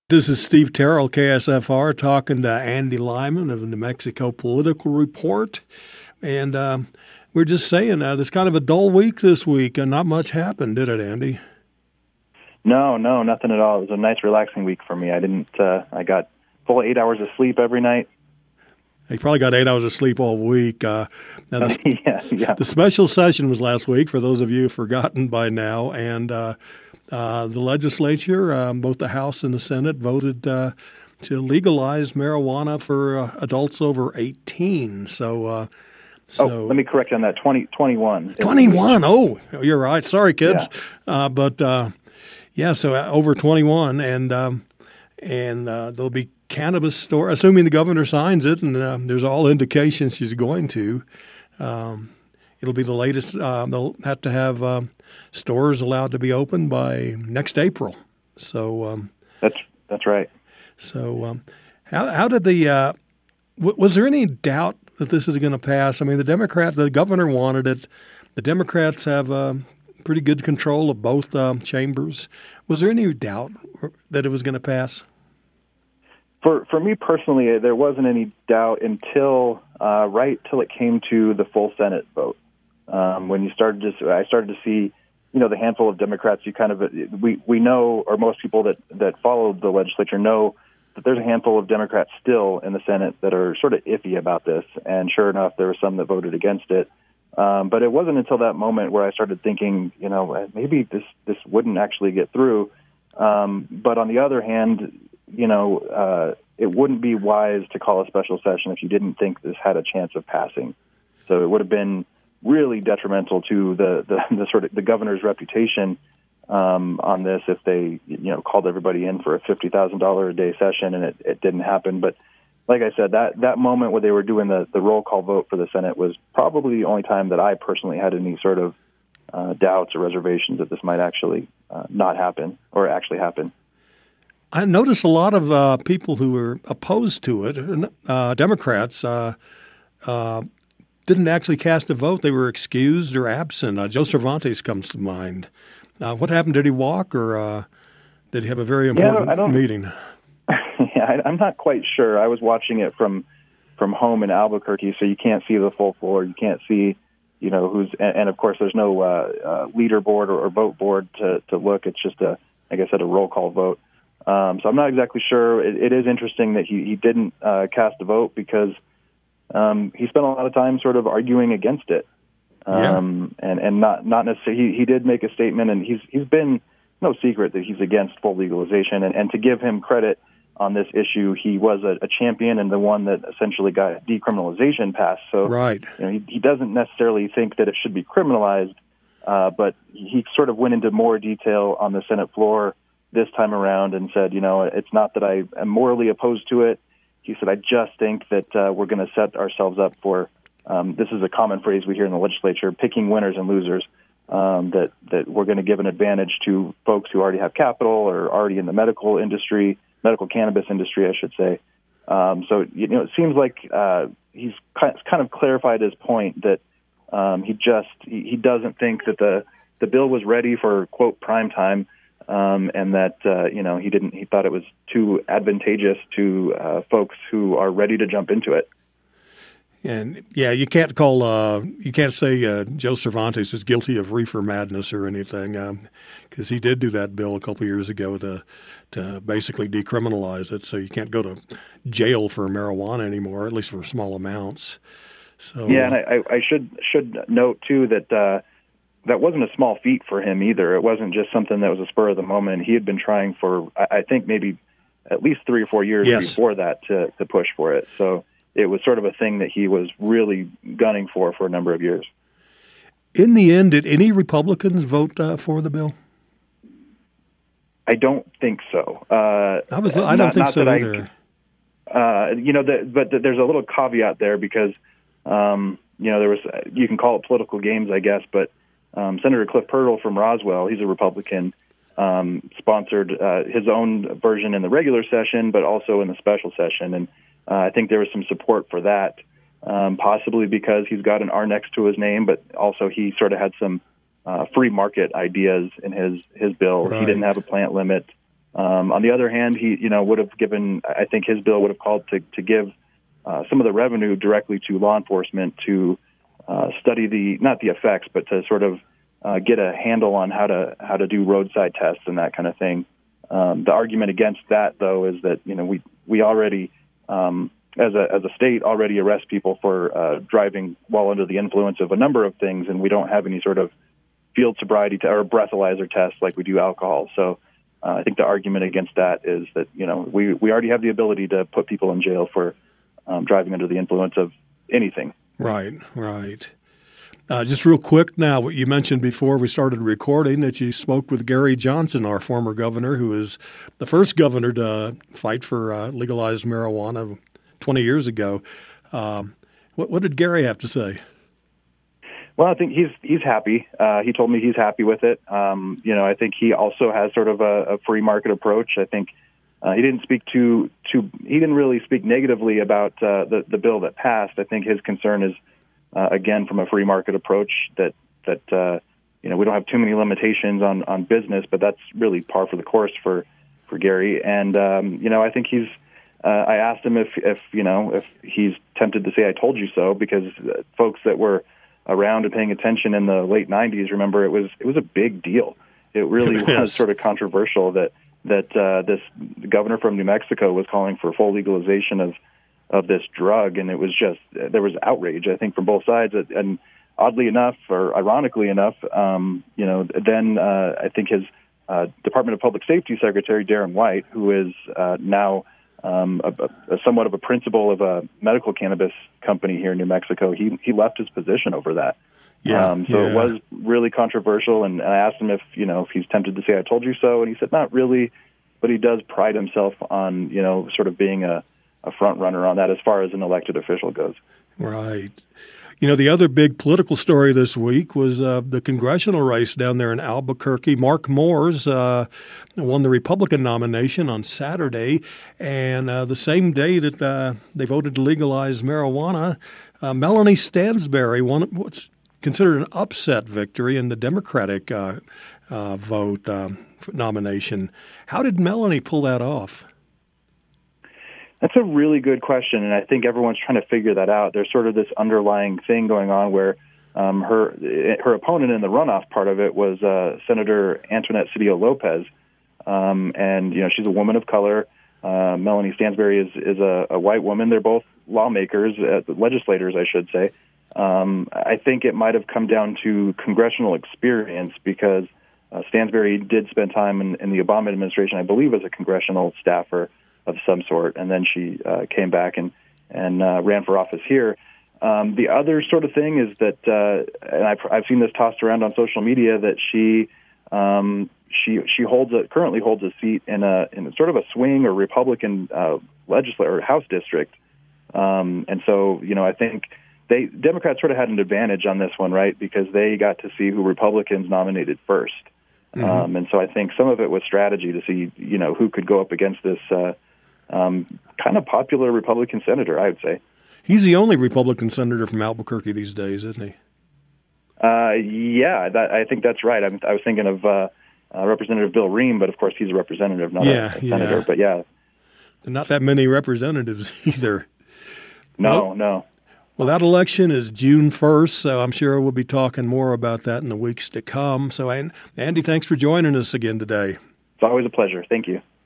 This is Steve Terrell, KSFR, talking to Andy Lyman of the New Mexico Political Report. And we're just saying it's kind of a dull week this week, and not much happened, did it, Andy? No, nothing at all. It was a nice, relaxing week for me. I got full 8 hours of sleep every night. You probably got 8 hours of sleep all week. Now Yeah. The special session was last week, for those of you who've forgotten by now, and the legislature, both the House and the Senate, voted to legalize marijuana for adults over 18. So, let me correct you on that. 21. 21. Oh, you're right. Sorry, kids. Yeah. So over 21, and there'll be cannabis store. Assuming the governor signs it, and there's all indications she's going to. It'll be the latest. They'll have to have stores allowed to be open by next April. So that's right. So how did the was there any doubt that this is going to pass? I mean, the governor wanted it. The Democrats have pretty good control of both chambers. Was there any doubt that it was going to pass? For me personally, there wasn't any doubt until right till it came to the full Senate vote. When I started to see, the handful of Democrats. We know, or most people that follow the legislature know, that there's a handful of Democrats still in the Senate that are sort of iffy about this. And sure enough, there were some that voted against it. But it wasn't until that moment where I started thinking, maybe this wouldn't actually get through. But on the other hand, it wouldn't be wise to call a special session if you didn't think this had a chance of passing. So it would have been really detrimental to the governor's reputation on this if they called everybody in for a $50,000 a day session and it didn't happen. But like I said, that moment where they were doing the roll call vote for the Senate was probably the only time that I personally had any sort of doubts or reservations that this might actually not happen or actually happen. I noticed a lot of people who were opposed to it, Democrats, didn't actually cast a vote. They were excused or absent. Joe Cervantes comes to mind. What happened? Did he walk, or did he have a very important meeting? Yeah, I'm not quite sure. I was watching it from home in Albuquerque, so you can't see the full floor. You can't see, who's and of course there's no leaderboard or vote board to look. It's just a roll call vote. So I'm not exactly sure. It is interesting that he didn't cast a vote because he spent a lot of time sort of arguing against it, and not necessarily. He did make a statement, and he's been no secret that he's against full legalization. And to give him credit on this issue, he was a champion and the one that essentially got decriminalization passed. So right. He doesn't necessarily think that it should be criminalized, but he sort of went into more detail on the Senate floor this time around and said, it's not that I am morally opposed to it. He said, I just think that we're going to set ourselves up for, this is a common phrase we hear in the legislature, picking winners and losers, that we're going to give an advantage to folks who already have capital or already in the medical cannabis industry, I should say. So, it seems like he's kind of clarified his point that he doesn't think that the bill was ready for, quote, prime time. And that, he thought it was too advantageous to folks who are ready to jump into it. And you can't say Joe Cervantes is guilty of reefer madness or anything, because he did do that bill a couple of years ago to basically decriminalize it. So you can't go to jail for marijuana anymore, at least for small amounts. So and I should note too that. That wasn't a small feat for him either. It wasn't just something that was a spur of the moment. He had been trying for, I think, maybe at least 3 or 4 years before that to push for it. So it was sort of a thing that he was really gunning for a number of years. In the end, did any Republicans vote for the bill? I don't think so. I don't think so either. But there's a little caveat there because, there was, you can call it political games, I guess, but Senator Cliff Purtle from Roswell, he's a Republican, sponsored his own version in the regular session, but also in the special session. And I think there was some support for that, possibly because he's got an R next to his name, but also he sort of had some free market ideas in his bill. Right. He didn't have a plant limit. On the other hand, he would have given. I think his bill would have called to give some of the revenue directly to law enforcement to study not the effects, but to sort of get a handle on how to do roadside tests and that kind of thing. The argument against that, though, is that we already as a state already arrest people for driving while under the influence of a number of things, and we don't have any sort of field sobriety or breathalyzer tests like we do alcohol. So I think the argument against that is that we already have the ability to put people in jail for driving under the influence of anything. Right. Just real quick now, what you mentioned before we started recording, that you spoke with Gary Johnson, our former governor, who is the first governor to fight for legalized marijuana 20 years ago. What did Gary have to say? Well, I think he's happy. He told me he's happy with it. I think he also has sort of a free market approach. I think he didn't speak he didn't really speak negatively about the bill that passed. I think his concern is, again, from a free market approach, that we don't have too many limitations on business, but that's really par for the course for Gary. And I think he's. I asked him if he's tempted to say "I told you so," because folks that were around and paying attention in the late '90s remember it was a big deal. It really was sort of controversial that this governor from New Mexico was calling for full legalization of this drug, and it was just there was outrage, I think, from both sides. And oddly enough, or ironically enough, then I think his Department of Public Safety Secretary Darren White, who is now somewhat of a principal of a medical cannabis company here in New Mexico, he left his position over that. It was really controversial, and I asked him if he's tempted to say "I told you so," and he said not really, but he does pride himself on sort of being a front runner on that as far as an elected official goes. Right. The other big political story this week was the congressional race down there in Albuquerque. Mark Moores won the Republican nomination on Saturday, and the same day that they voted to legalize marijuana, Melanie Stansbury won what's considered an upset victory in the Democratic vote nomination. How did Melanie pull that off? That's a really good question, and I think everyone's trying to figure that out. There's sort of this underlying thing going on where her opponent in the runoff part of it was Senator Antoinette Cedillo Lopez, and she's a woman of color. Melanie Stansbury is a white woman. They're both lawmakers, legislators, I should say. I think it might have come down to congressional experience because Stansbury did spend time in the Obama administration, I believe, as a congressional staffer of some sort, and then she came back and ran for office here. The other sort of thing is that, and I've seen this tossed around on social media, that she currently holds a seat in a sort of a swing or Republican legislature or House district, and so I think Democrats sort of had an advantage on this one, right? Because they got to see who Republicans nominated first. Mm-hmm. And so I think some of it was strategy to see, who could go up against this kind of popular Republican senator, I would say. He's the only Republican senator from Albuquerque these days, isn't he? I think that's right. I was thinking of Representative Bill Ream, but of course he's a representative, not a senator. Yeah. But yeah. Not that many representatives either. No. Well, that election is June 1st, so I'm sure we'll be talking more about that in the weeks to come. So, Andy, thanks for joining us again today. It's always a pleasure. Thank you.